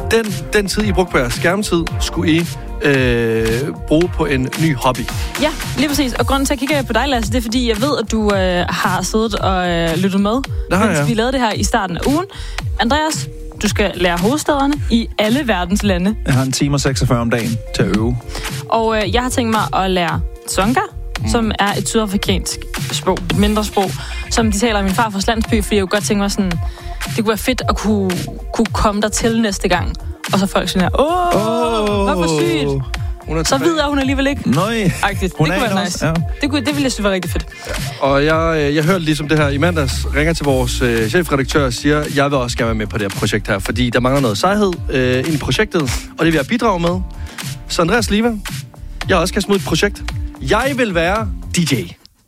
den tid, I brugte på jeres skærmtid, skulle I bruge på en ny hobby. Ja, lige præcis. Og grunden til, at jeg kigger på dig, Lasse, det er, fordi jeg ved, at du har siddet og lyttet med, mens vi lavede det her i starten af ugen. Andreas, du skal lære hovedstaderne i alle verdens lande. Jeg har 1 time og 46 om dagen til at øve. Og jeg har tænkt mig at lære Tsonga, som er et sydafrikansk sprog, et mindre sprog, som de taler i min farfars landsby, fordi jeg kunne godt tænke mig sådan, det kunne være fedt at kunne komme der til næste gang. Og så folk sådan her, hvorfor sygt? Så ved jeg, hun alligevel ikke. Nøj, det kunne være nice. Ja. Det ville jeg synes var rigtig fedt. Ja. Og jeg hørte ligesom det her i mandags, ringer til vores chefredaktør og siger, jeg vil også gerne være med på det her projekt her, fordi der mangler noget sejhed ind i projektet, og det vil jeg bidrage med. Så Andreas Liva, jeg også kan smide et projekt. Jeg vil være DJ.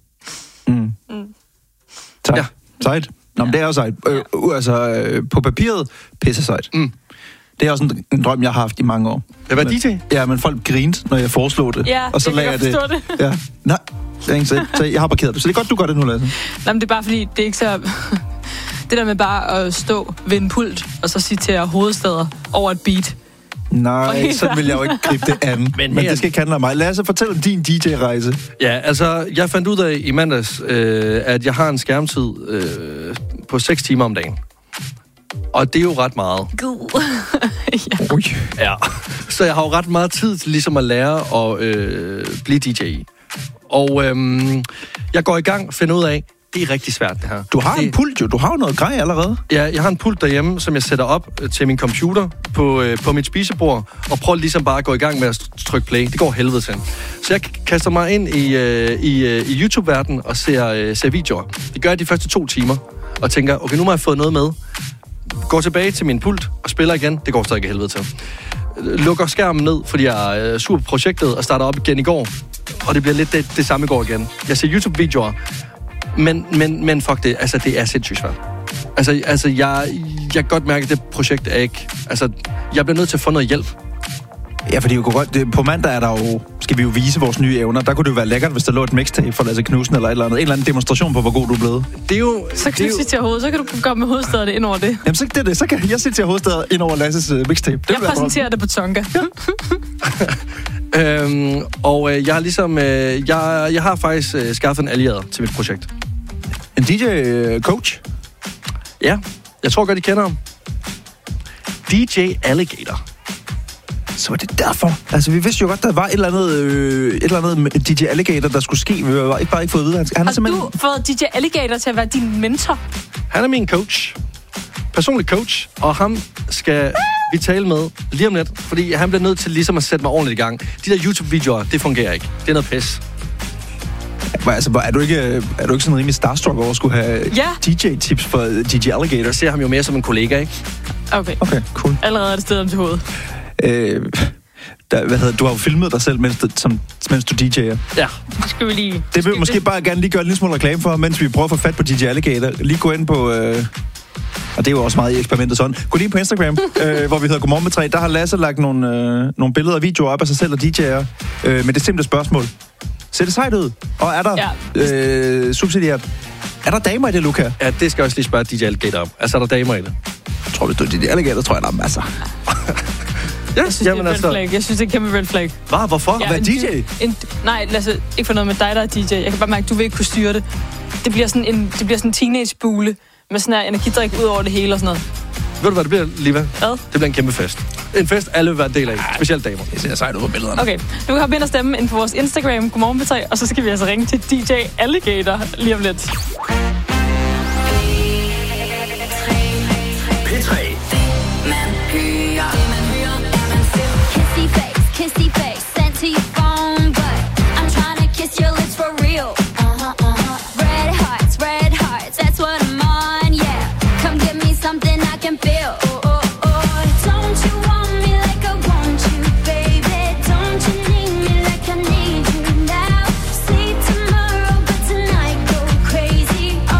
Ja. Sejt. Nå, men det er jo sejt. På papiret, pisse sejt. Det er også en drøm, jeg har haft i mange år. Jeg var DJ? Ja, men folk grinte, når jeg foreslog det. Ja, og så lagde jeg det. Ja. Nej, så jeg har parkeret det. Så det er godt, du gør det nu, Lasse. Nej, men det er bare fordi, det er ikke så... Det der med bare at stå ved en pult, og så citere hovedsteder over et beat. Nej, så vil jeg jo ikke gribe det an. Men det skal ikke handle om mig. Lad os fortælle om din DJ-rejse. Ja, altså, jeg fandt ud af i mandags, at jeg har en skærmtid på 6 timer om dagen. Og det er jo ret meget. Gud. Ja. Så jeg har jo ret meget tid til ligesom at lære at blive DJ. Og jeg går i gang og finder ud af, det er rigtig svært, det her. Du har en pult jo. Du har jo noget grej allerede. Ja, jeg har en pult derhjemme, som jeg sætter op til min computer på mit spisebord, og prøver ligesom bare at gå i gang med at trykke play. Det går helvede til. Så jeg kaster mig ind i YouTube-verdenen og ser videoer. Det gør jeg de første 2 timer, og tænker, okay, nu har jeg fået noget med. Går tilbage til min pult og spiller igen. Det går stadig ikke helvede til. Lukker skærmen ned, fordi jeg er sur på projektet, og starter op igen i går. Og det bliver lidt det samme i går igen. Jeg ser YouTube-videoer, men fuck det, altså det er sindssygt svært. Altså jeg kan godt mærke, at det projekt er ikke... Altså, jeg bliver nødt til at få noget hjælp. Ja, fordi på mandag er der jo, skal vi jo vise vores nye evner. Der kunne det jo være lækkert, hvis der lå et mixtape for Lasse Knudsen eller et eller andet. En eller anden demonstration på, hvor god du er blevet. Det er jo... Så kan du citere hovedet, så kan du komme med hovedstadet ind over det. Jamen, så det er det. Så kan jeg citere hovedstadet ind over Lasses mixtape. Jeg præsenterer det på Tsonga. Jeg har ligesom... Jeg har faktisk skaffet en allieret til mit projekt. En DJ-coach? Ja, jeg tror godt, I kender ham. DJ Alligator. Så var det derfor. Altså, vi vidste jo godt, der var et eller andet med DJ Alligator, der skulle ske. Vi har ikke fået at vide. Har du fået DJ Alligator til at være din mentor? Han er min coach. Personlig coach. Og ham skal vi tale med lige om lidt. Fordi han bliver nødt til ligesom at sætte mig ordentligt i gang. De der YouTube-videoer, det fungerer ikke. Det er noget pis. Altså, er du ikke sådan rimelig starstruck over at skulle have DJ-tips for DJ Alligator? Jeg ser ham jo mere som en kollega, ikke? Okay, cool. Allerede er det stedet om til hovedet. Du har jo filmet dig selv, mens du DJ'er. Ja. Det skal vi lige... Det vil måske bare gerne lige gøre en lille smule reklame for, mens vi prøver at få fat på DJ Alligator. Lige gå ind på... og det er jo også meget i eksperimentet sådan. Gå lige på Instagram, hvor vi hedder Godmorgen med 3. Der har Lasse lagt nogle billeder og videoer op af sig selv og DJ'er. Med det simple spørgsmål. Ser det sejt ud? Og er der subsidiært? Er der damer i det, Luca? Ja, det skal jeg også lige spørge DJ Alligator om. Altså, er der damer i det? Jeg tror, hvis du er DJ Alligator, tror jeg, der er masser. Ja, jeg synes, det er red flag. Jeg synes, det er kæmpe red flag. Hvad? Hvorfor? Ja, hvad DJ? Nej, Lasse, ikke for noget med dig, der er DJ. Jeg kan bare mærke, at du vil ikke kunne styre det. Det bliver sådan en teenage-bule med sådan her energidrik ud over det hele og sådan noget. Ved du, hvad det bliver, Liva? Hvad? Det bliver en kæmpe fest. En fest, alle vil være en del af. Specielt damer. Det ser sejt ud på billederne. Okay, du kan hoppe ind og stemme ind på vores Instagram, Godmorgen med 3, og så skal vi altså ringe til DJ Alligator lige om lidt. P3. Kissy face, sent to your phone, but I'm trying to kiss your lips for real. Red hearts, that's what I'm on, yeah. Come give me something I can feel. Don't you want me like I want you, baby? Don't you need me like I need you now? See tomorrow, but tonight go crazy.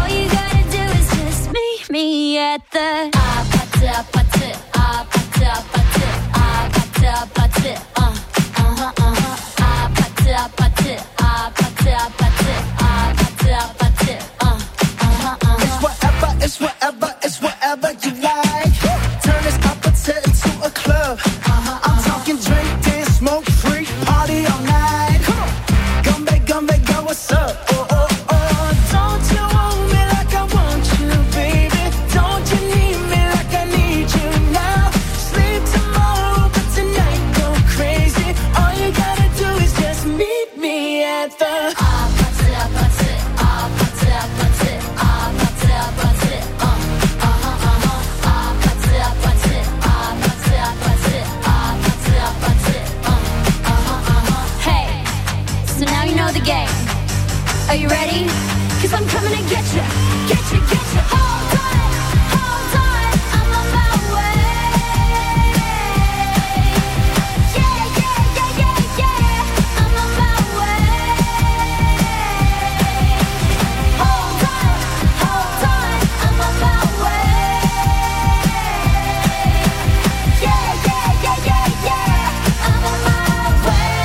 game. Are you ready? 'Cause I'm coming to get you, get you, get you. Hold on, I'm on my way. Yeah, yeah, yeah, yeah, yeah, I'm on my way. Hold on, I'm on my way. Yeah, yeah, yeah, yeah, yeah, I'm on my way.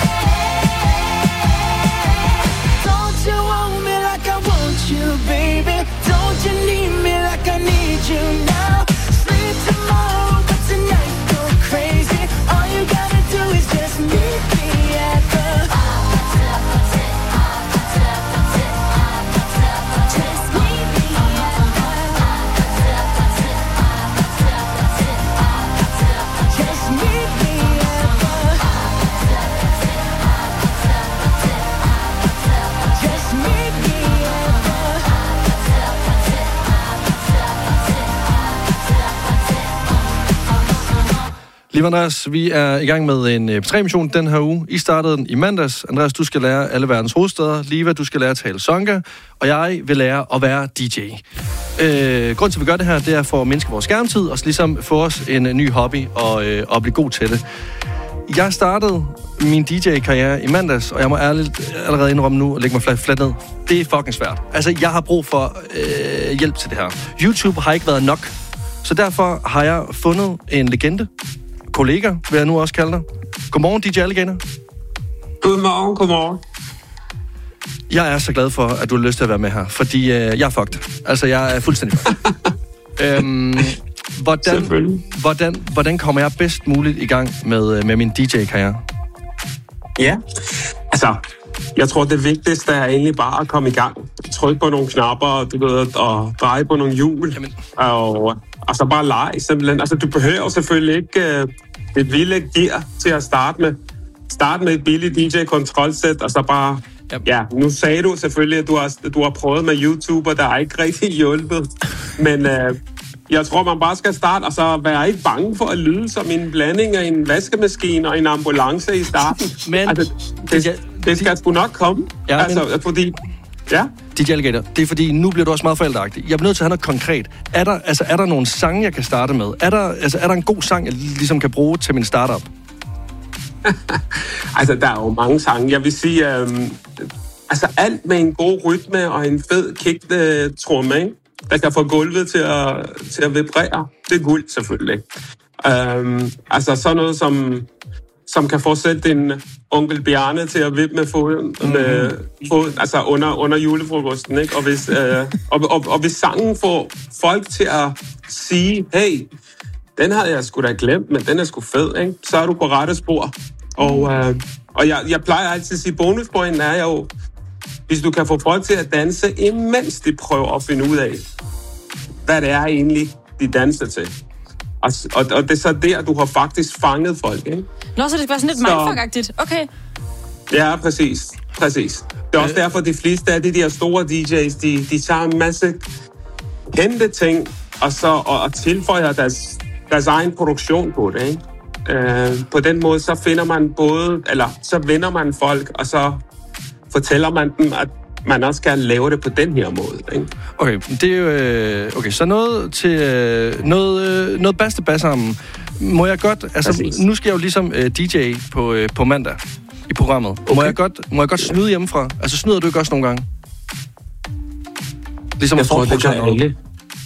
Don't you want me like I want you, baby? Don't you need me like I need you now? Sleep tomorrow, but tonight go crazy. All you gotta do is just meet me at the Just meet me at just meet me at the just meet me at the Liv Andreas, vi er i gang med en P3-mission den her uge. I startede den i mandags. Andreas, du skal lære alle verdens hovedsteder. Liva, du skal lære at tale songa. Og jeg vil lære at være DJ. Grunden til, at vi gør det her, det er for at mindske vores skærmtid, og ligesom få os en ny hobby og blive god til det. Jeg startede min DJ-karriere i mandags, og jeg må ærligt allerede indrømme nu og lægge mig fladt ned. Det er fucking svært. Altså, jeg har brug for hjælp til det her. YouTube har ikke været nok. Så derfor har jeg fundet en legende. Kollega, vil jeg nu også kalde dig. Godmorgen, DJ Alligator. Godmorgen. Jeg er så glad for, at du har lyst til at være med her, fordi jeg er fucked. Altså, jeg er fuldstændig fucked. Hvordan kommer jeg bedst muligt i gang med min DJ-karriere? Ja, altså, jeg tror, det vigtigste er egentlig bare at komme i gang. Tryk på nogle knapper, du ved, og dreje på nogle hjul. Jamen. Og så bare lege, simpelthen. Altså, du behøver selvfølgelig ikke et vilde gear til at starte med. Start med et billigt DJ-kontrolsæt, og så bare... Ja, nu sagde du selvfølgelig, at du har prøvet med YouTuber, der er ikke rigtig hjulpet. Men jeg tror, man bare skal starte, og så være ikke bange for at lyde som en blanding af en vaskemaskine og en ambulance i starten. Men... Altså, det skal sgu nok komme. Ja, altså, fordi... Ja. DJ Alligator, det er fordi, nu bliver du også meget forældreagtig. Jeg bliver nødt til at have noget konkret. Er der nogle sange, jeg kan starte med? Er der en god sang, jeg ligesom kan bruge til min startup? Altså, der er jo mange sange. Jeg vil sige, altså alt med en god rytme og en fed kick-tromme, ikke? Der kan få gulvet til at vibrere. Det er guld, selvfølgelig. Altså sådan noget, som kan få selv din onkel Bjarne til at vippe med foden, altså under julefrokosten, ikke? Og hvis sangen får folk til at sige, hey, den havde jeg sgu da glemt, men den er sgu fed, ikke? Så er du på rette spor. Og jeg plejer altid at sige, bonuspointen er jo, hvis du kan få folk til at danse, imens de prøver at finde ud af, hvad det er egentlig, de danser til. Og det er så der, du har faktisk fanget folk, ikke? Nå, så det skal være sådan lidt mindfuck-agtigt. Okay. Ja, præcis. Det er også derfor, de fleste af de der store DJ's, de tager en masse kendte ting, og tilføjer deres egen produktion på det, ikke? På den måde, så finder man så vinder man folk, og så fortæller man dem, at man også kan lave det på den her måde, ikke? Okay, det er jo... Okay, så noget til... noget bas sammen. Må jeg godt... Altså, præcis. Nu skal jeg jo ligesom DJ på mandag i programmet. Okay. Må jeg godt snyde hjemmefra? Altså, snyder du ikke også nogle gange? Ligesom jeg tror, det gør alle.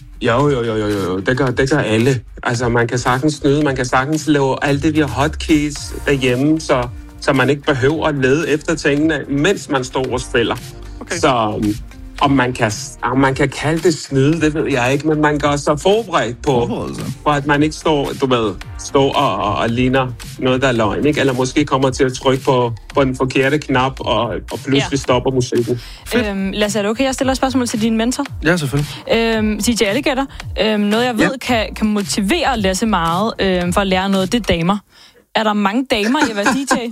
Jo. Det gør alle. Altså, man kan sagtens snyde. Man kan sagtens lave alle de der hotkeys derhjemme, så man ikke behøver at lede efter tingene, mens man står og spiller. Okay. Så om man kan kalde det snyde, det ved jeg ikke, men man kan også så forberedt på at man ikke står og ligner noget, der er løgn, ikke? Eller måske kommer til at trykke på den forkerte knap, og pludselig stopper musikken. Lasse, er det okay, jeg stiller et spørgsmål til din mentor? Ja, selvfølgelig. DJ Alligator. Noget, jeg ved, kan motivere Lasse meget for at lære noget, det er damer. Er der mange damer i at være DJ?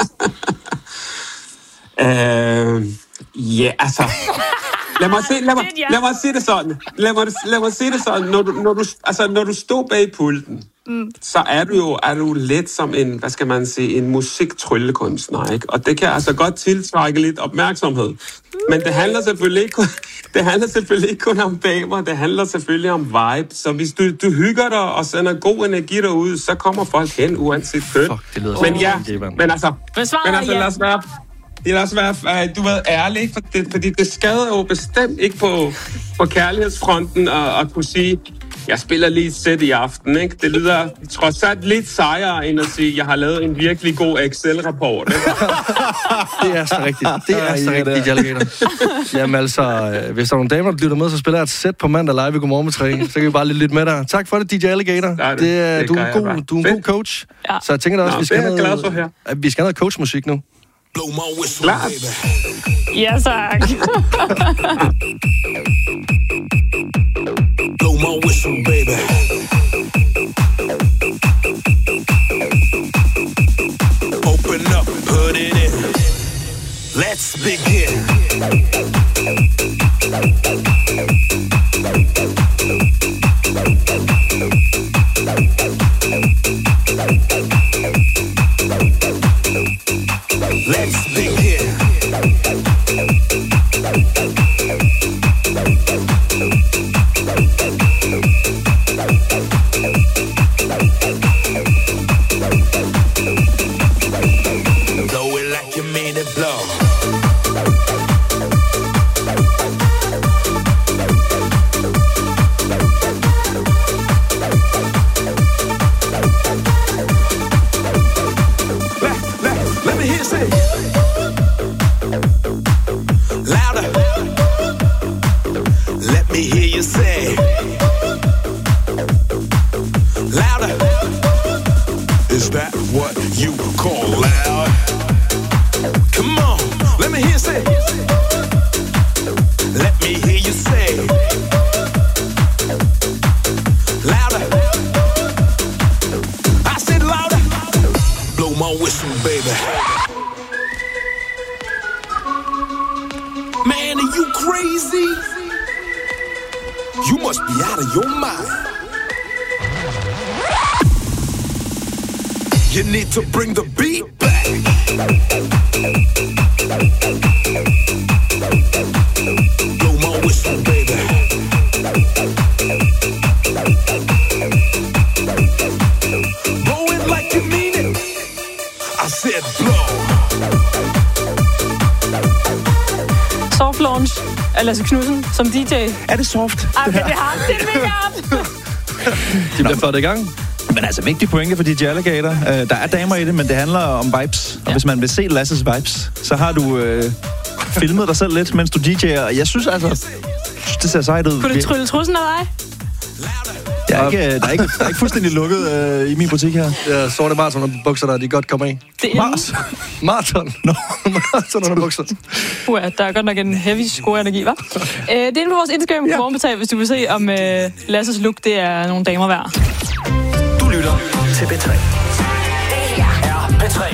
Ja, altså... Lad mig sige det sådan. Når du står bag pulten, så er du lidt som en, hvad skal man sige, en musiktryllekunstner, ikke? Og det kan altså godt tiltrække lidt opmærksomhed. Men det handler selvfølgelig ikke kun om damer, det handler selvfølgelig om vibe. Så hvis du hygger dig og sender god energi derud, så kommer folk hen uanset køn. Fuck, det lyder men ja, men altså ja. lad os være, du ved, ærlig, ikke? Fordi det skader jo bestemt ikke på kærlighedsfronten at kunne sige, jeg spiller lige et sæt i aften, ikke? Det lyder trods alt lidt sejere, end at sige, jeg har lavet en virkelig god Excel-rapport, ikke? Det er så rigtigt. Det er så rigtigt, DJ Alligator. Jamen altså, hvis der er nogle damer, der lytter med, så spiller jeg et sæt på mandag live i Godmorgen med 3. Så kan vi bare lidt med dig. Tak for det, DJ Alligator. Du er en god coach. Ja. Så jeg tænker da også, vi skal have noget coachmusik nu. Blow my whistle, baby. Ja, tak. Blow my whistle, baby. Open up, put it in. Let's begin. Let's begin. Blow it like you mean it, blow. Let me hear you say. Louder. Let me hear you say. Louder. Is that what you call loud? Come on, let me hear you say. Let me hear you say. Louder. I said louder. Blow my whistle, baby. Man, are you crazy? You must be out of your mind. You need to bring the beat back. Blow my whistle, baby. Blow it like you mean it. I said blow. Soft launch af Lasse Knudsen som DJ. Er det soft? Ej, men det har det mega op. De bliver flot i gang. Men altså, vigtig pointe for DJ Alligator. Der er damer i det, men det handler om vibes. Og hvis man vil se Lasses vibes, så har du filmet dig selv lidt, mens du DJ'er. Og jeg synes altså, det ser sejt ud. Kunne du trylle trussen af dig? Der er ikke fuldstændig lukket i min butik her. Ja, sorte maratonbukser, der de godt kommer af. Det er Maraton? Nå, maratonbukser. Der er godt nok en heavy score-energi, hva'? Det er inde på vores Instagram, Godmorgenbetal, hvis du vil se, om Lasses look, det er nogle damer værd. Du lytter til P3. Det her er P3.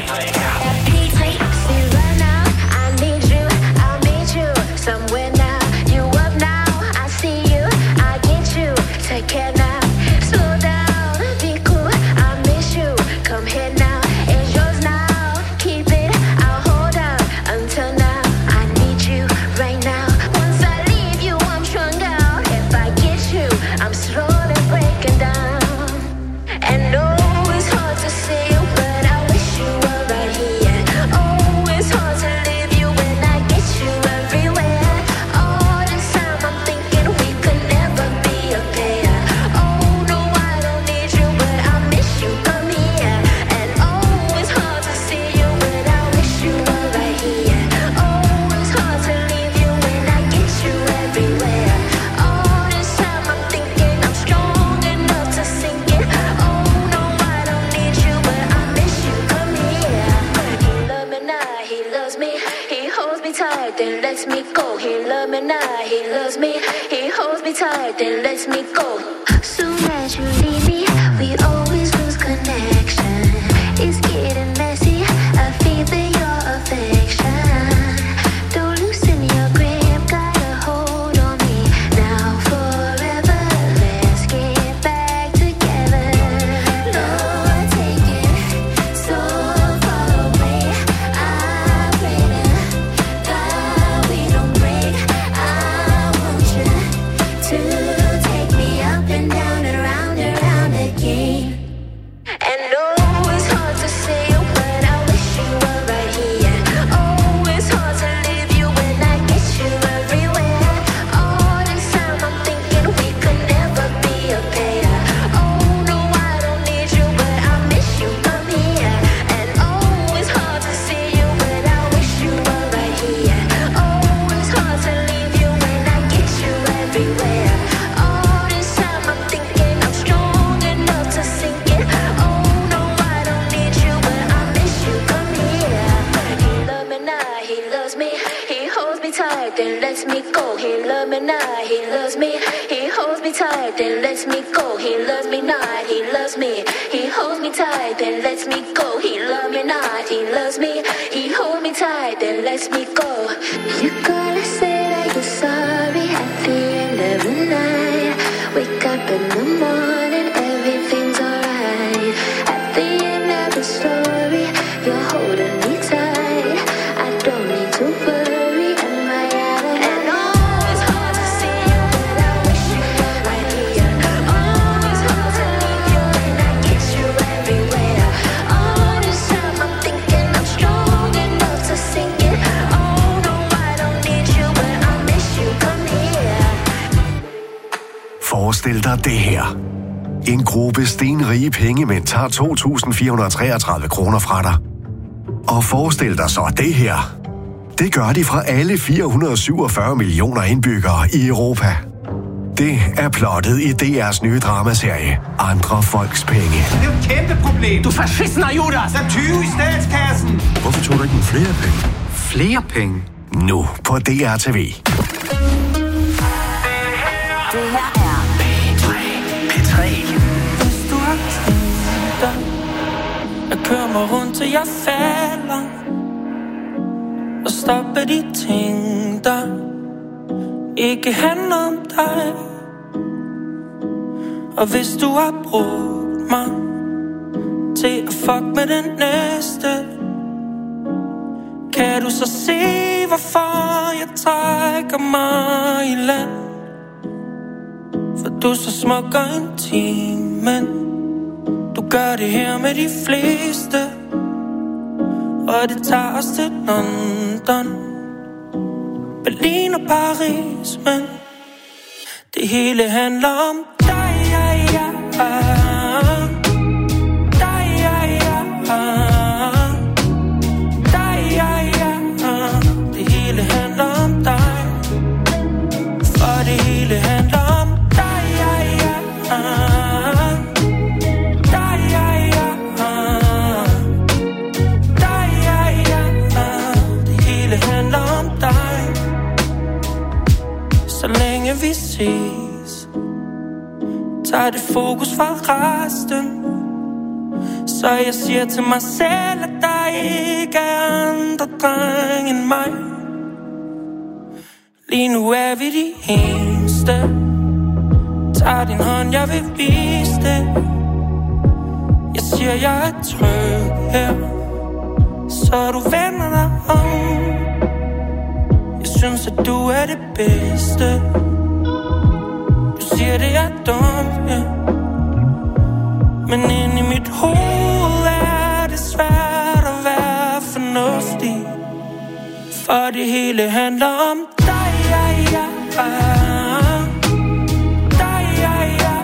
Then lets me go. Soon as you leave me, we always lose connection. It's getting messy. I feel your affection. Don't loosen your grip, got a hold on me now forever. Let's get back together. then lets me go. He loves me not, he loves me. He holds me tight, then lets me go. He loves me not, he loves me. He holds me tight, then lets me go. He loves me not, he loves me. He holds me tight, then lets me go. You gotta say that you're sorry at the end of the night. Wake up in the morning, everything's alright. At the end of the story, you're holding me tight. I don't need to worry, am I out of and oh, it's hard to see you, but I wish you were right here. Oh, it's hard to leave you, and I kiss you everywhere. All this time I'm thinking I'm strong enough to sing it. Oh no, I don't need you, but I miss you. Come here. Forestil dig det her. En gruppe stenrige pengemænd tager 2.433 kroner fra dig. Og forestil dig så det her. Det gør de fra alle 447 millioner indbyggere i Europa. Det er plottet i DR's nye dramaserie Andre Folks Penge. Det er jo et kæmpe problem. Du fascister, Judas! Der er 20 i statskassen. Hvorfor tog du ikke nogle flere penge? Flere penge? Nu på DR TV. Hvis du har tænkt dig at køre mig rundt til jeg falder og stoppe de ting der ikke handler om dig. Og hvis du har brugt mig til at fuck med den næste, kan du så se hvorfor jeg trækker mig i land? For du er så smuk og intim, men du gør det her med de fleste. Og det tager os til London, Berlin og Paris, men det hele handler om dig, ja, ja. Dig, ja, ja. Dig, ja, ja. Det hele handler om dig. For det hele handler om dig, ja, ja. Dig, ja, ja. Dig, ja, ja. Det hele handler om dig. Så længe vi ses, tager det fokus fra resten. Så jeg siger til mig selv, at der ikke er andre drenge end mig. Lige nu er vi de eneste. Tag din hånd, jeg vil vise det. Jeg siger, jeg er tryg her, så du vender dig om. Jeg synes, at du er det bedste. Du siger, det er dumt, ja. Men inde i mit hoved er det svært at være fornuftig. For det hele handler om dig, ja, ja. Dig, ja, ja.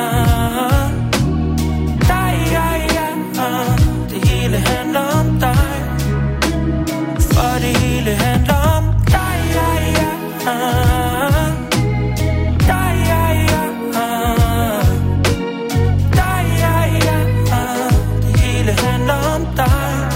Dig, ja, ja. Det hele handler om dig. For det hele handler om dig, ja, ja. Dig, ja, ja. Dig, ja, ja. Det hele handler om dig.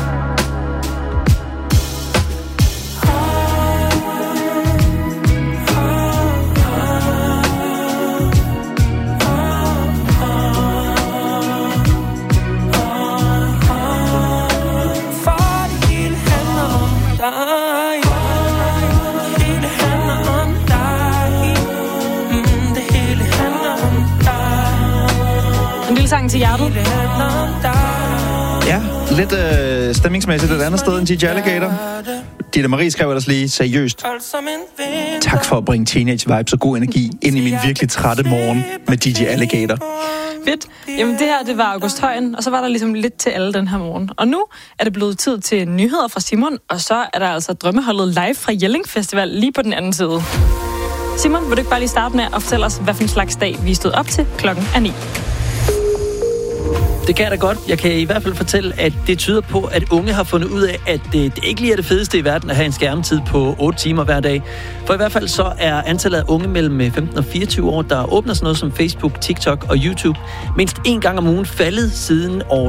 En lille sang til hjertet. Ja, lidt stemningsmæssigt et andet sted end DJ Alligator. Ditte Marie skrev ellers lige seriøst: tak for at bringe teenage vibes og god energi ind i min virkelig trætte morgen med DJ Alligator. Fedt. Jamen det her, det var August Højen, og så var der ligesom lidt til alle den her morgen. Og nu er det blevet tid til nyheder fra Simon, og så er der altså drømmeholdet live fra Jelling Festival lige på den anden side. Simon, vil du ikke bare lige starte med at fortælle os, hvad for en slags dag vi stod op til? Klokken er 9. Det kan jeg da godt. Jeg kan i hvert fald fortælle, at det tyder på, at unge har fundet ud af, at det ikke lige er det fedeste i verden at have en skærmtid på 8 timer hver dag. For i hvert fald så er antallet af unge mellem 15 og 24 år, der åbner sådan noget som Facebook, TikTok og YouTube, mindst 1 gang om ugen faldet siden år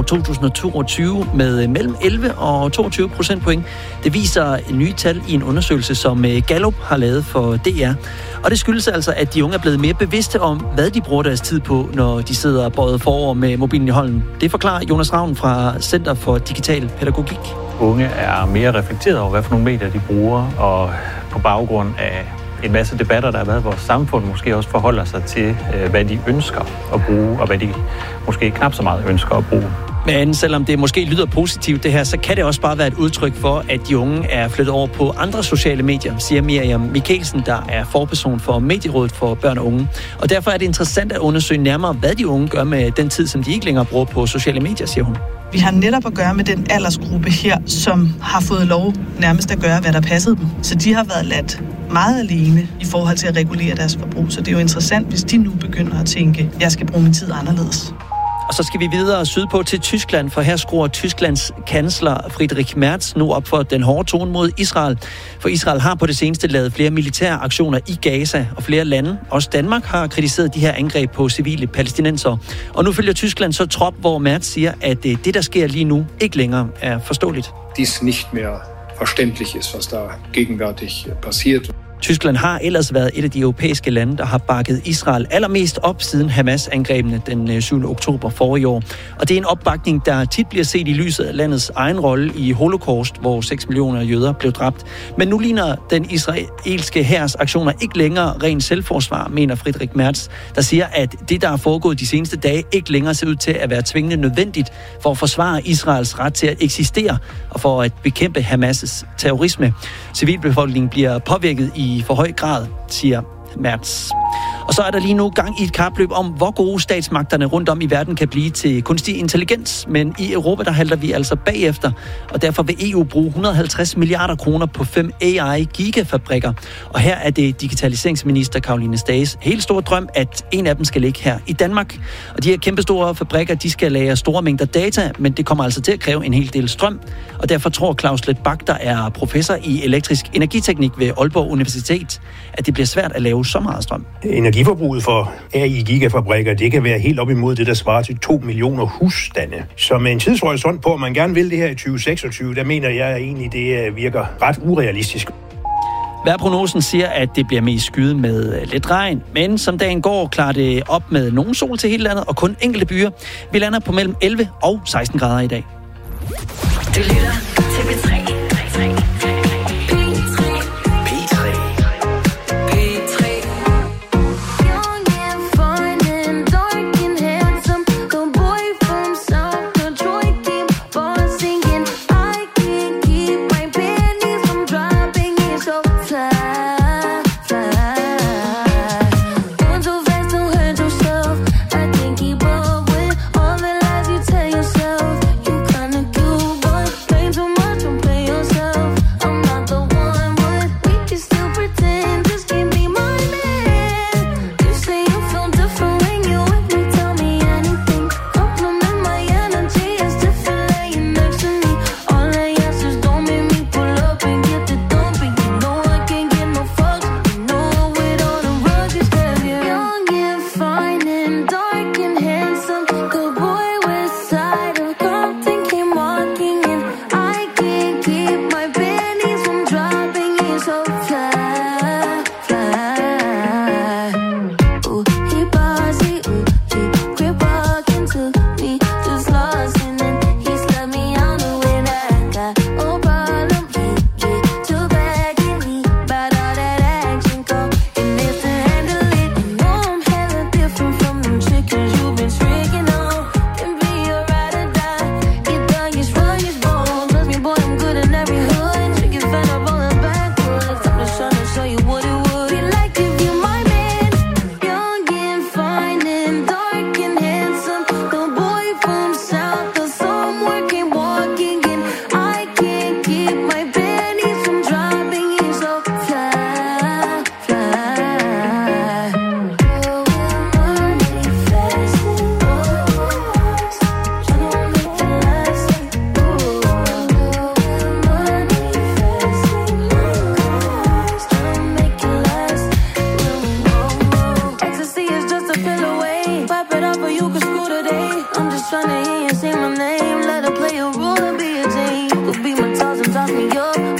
2022 med mellem 11 og 22 procentpoint. Det viser nye tal i en undersøgelse, som Gallup har lavet for DR. Og det skyldes altså, at de unge er blevet mere bevidste om, hvad de bruger deres tid på, når de sidder bøjet forover med mobilen i hånden. Det forklarer Jonas Ravn fra Center for Digital Pædagogik. Unge er mere reflekteret over, hvad for nogle medier de bruger, og på baggrund af en masse debatter, der har været i vores samfund, måske også forholder sig til, hvad de ønsker at bruge, og hvad de måske knap så meget ønsker at bruge. Men selvom det måske lyder positivt det her, så kan det også bare være et udtryk for, at de unge er flyttet over på andre sociale medier, siger Miriam Mikkelsen, der er forperson for Medierådet for Børn og Unge. Og derfor er det interessant at undersøge nærmere, hvad de unge gør med den tid, som de ikke længere bruger på sociale medier, siger hun. Vi har netop at gøre med den aldersgruppe her, som har fået lov nærmest at gøre, hvad der passede dem. Så de har været ladt meget alene i forhold til at regulere deres forbrug. Så det er jo interessant, hvis de nu begynder at tænke, jeg skal bruge min tid anderledes. Og så skal vi videre sydpå til Tyskland, for her skruer Tysklands kansler Friedrich Merz nu op for den hårde tone mod Israel. For Israel har på det seneste lavet flere militære aktioner i Gaza, og flere lande, også Danmark, har kritiseret de her angreb på civile palæstinensere. Og nu følger Tyskland så trop, hvor Merz siger, at det, der sker lige nu, ikke længere er forståeligt. Dies nicht mehr verständlich ist, was da gegenwärtig passiert. Tyskland har ellers været et af de europæiske lande, der har bakket Israel allermest op siden Hamas-angrebene den 7. oktober forrige år. Og det er en opbakning, der tit bliver set i lyset af landets egen rolle i Holocaust, hvor 6 millioner jøder blev dræbt. Men nu ligner den israelske hærs aktioner ikke længere ren selvforsvar, mener Friedrich Merz, der siger, at det, der er foregået de seneste dage, ikke længere ser ud til at være tvingende nødvendigt for at forsvare Israels ret til at eksistere og for at bekæmpe Hamas' terrorisme. Civilbefolkningen bliver påvirket i for høj grad, siger Merz. Og så er der lige nu gang i et kapløb om, hvor gode statsmagterne rundt om i verden kan blive til kunstig intelligens. Men i Europa, der halter vi altså bagefter, og derfor vil EU bruge 150 milliarder kroner på 5 AI-gigafabrikker. Og her er det digitaliseringsminister Caroline Stages helt store drøm, at en af dem skal ligge her i Danmark. Og de her kæmpestore fabrikker, de skal lagre store mængder data, men det kommer altså til at kræve en hel del strøm. Og derfor tror Claus Leth Bach, der er professor i elektrisk energiteknik ved Aalborg Universitet, at det bliver svært at lave så meget strøm. Energiforbruget for AI-gigafabrikker, det kan være helt op imod det, der svarer til 2 millioner husstande. Så med en tidshorisont på, at man gerne vil det her i 2026, der mener jeg egentlig, det virker ret urealistisk. Vejrprognosen siger, at det bliver mest skyet med lidt regn, men som dagen går, klarer det op med nogen sol til hele landet og kun enkelte byer. Vi lander på mellem 11 og 16 grader i dag. Du lytter til P3. Claim to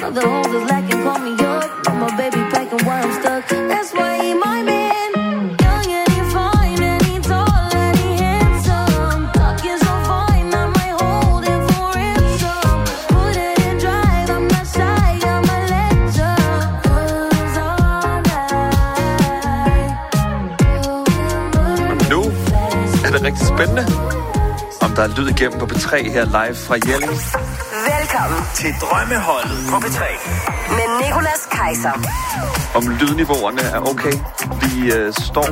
The hoes is lacking, call me up. But my baby packing while I'm stuck. That's why he my man. Young and he fine and he tall and he handsome. Talking so fine, I might hold him for ransom. Put it in drive, I'm not shy, I'm a legend. 'Cause all night. Nu er det rigtig spændende, om der er lyd igennem på P3 her live fra Jelling. Velkommen til Drømmeholdet på P3 med Nicolas Kaiser. Om lydniveauerne er okay. Vi står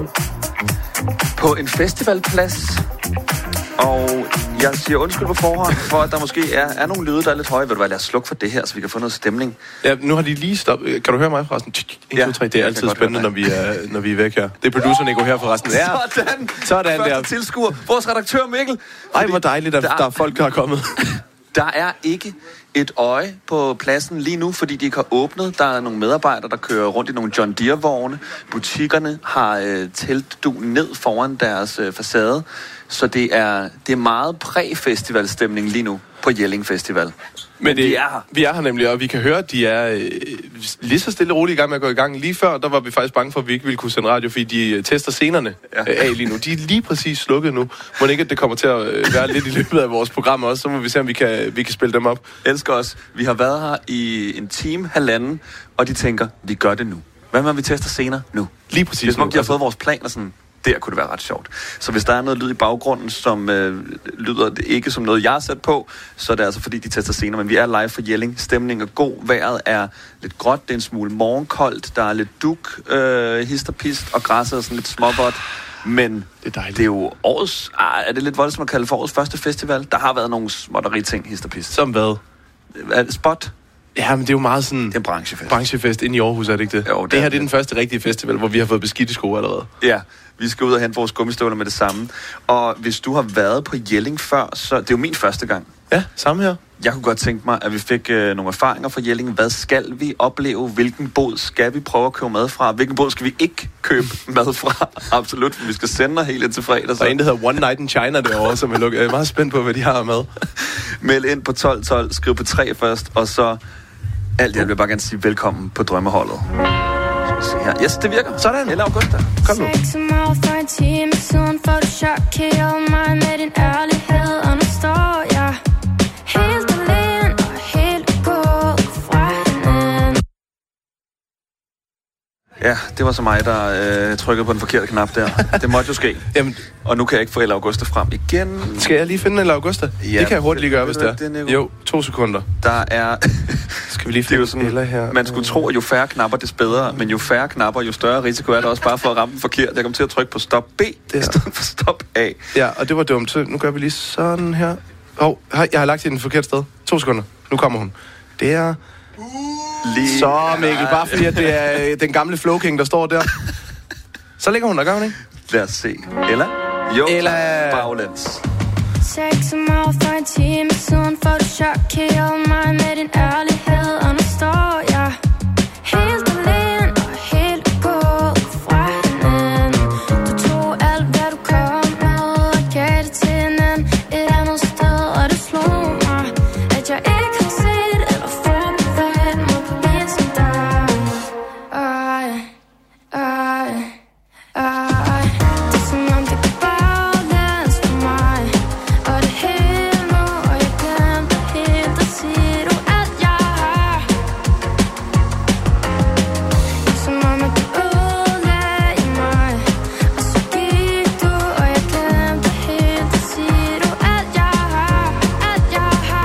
på en festivalplads, og jeg siger undskyld på forhånd for, at der måske er nogle lyde, der er lidt høje. Ved du hvad, lad os slukke for det her, så vi kan få noget stemning. Ja, nu har de lige stoppet. Kan du høre mig forresten? 1, 2, 3. Det er altid spændende, når vi er væk her. Det er producer Nico her forresten. Ja. Sådan der. Første tilskuer. Vores redaktør Mikkel. Ej, hvor dejligt, at der er folk, der er kommet. Der er ikke et øje på pladsen lige nu, fordi de ikke har åbnet. Der er nogle medarbejdere, der kører rundt i nogle John Deere-vogne. Butikkerne har teltduen ned foran deres facade. Så det er meget præ-festivalstemning lige nu på Jelling Festival. Men vi er her nemlig, og vi kan høre, at de er lige så stille og roligt i gang med at gå i gang. Lige før, der var vi faktisk bange for, at vi ikke ville kunne sende radio, fordi de tester scenerne af lige nu. De er lige præcis slukket nu. Må ikke, at det kommer til at være lidt i løbet af vores program også, så må vi se, om vi kan spille dem op. Elsker os. Vi har været her i en time, halvanden, og de tænker, vi gør det nu. Hvad med, at vi tester scener nu? Lige præcis. Det er som om, de har fået vores planer sådan. Der kunne det være ret sjovt. Så hvis der er noget lyd i baggrunden, som lyder ikke som noget, jeg har sat på, så er det altså fordi, de tester scener. Men vi er live for Jelling. Stemningen er god. Vejret er lidt gråt. Det er en smule morgenkoldt. Der er lidt duk, hist og pist, og græsset er sådan lidt småvådt. Men det er jo årets... er det lidt voldsomt at kalde for årets første festival? Der har været nogle småtterige ting, hist og pist. Som hvad? Spot? Ja, men det er jo meget sådan... Det er en branchefest. Branchefest inde i Aarhus, er det ikke det? Jo, det her det er den første rigtige festival, hvor vi har fået beskidte sko allerede. Ja, vi skal ud og hente vores gummistøvler med det samme. Og hvis du har været på Jelling før, så... Det er jo min første gang. Ja, samme her. Jeg kunne godt tænke mig, at vi fik nogle erfaringer fra Jelling. Hvad skal vi opleve? Hvilken båd skal vi prøve at købe mad fra? Hvilken båd skal vi ikke købe mad fra? Absolut, for vi skal sende dig helt ind til fredag. Der er en, der hedder One Night in China derovre, som jeg er meget spændt på, hvad de har med. Meld ind på 1212, skriv på 3 først, og så... Alt jeg vil bare gerne sige velkommen på Drømmeholdet. Se her. Yes, det virker. Sådan. Eller Augusta. Kom nu. Ja, det var så mig, der trykkede på den forkerte knap der. Det måtte jo ske. Jamen. Og nu kan jeg ikke få Ella Augusta frem igen. Skal jeg lige finde Ella Augusta? Ja, det kan jeg hurtigt lige gøre, hvis det er. Jo, 2 sekunder. Der er... Skal vi lige finde sådan, Ella her? Man skulle tro, at jo færre knapper, des bedre. Men jo færre knapper, jo større risiko er der også bare for at ramme den forkert. Jeg kommer til at trykke på stop B, i stedet for stop A. Ja, og det var dumt. Så nu gør vi lige sådan her. Jeg har lagt det i den forkerte sted. 2 sekunder. Nu kommer hun. Det er... Lige. Så Mikkel, bare fordi at det er den gamle Flow King, der står der. Så ligger hun der, gør hun ikke? Lad os se. Ella? Jo, Ella. Baglæns. 6 for en time siden får du chok, kill mig.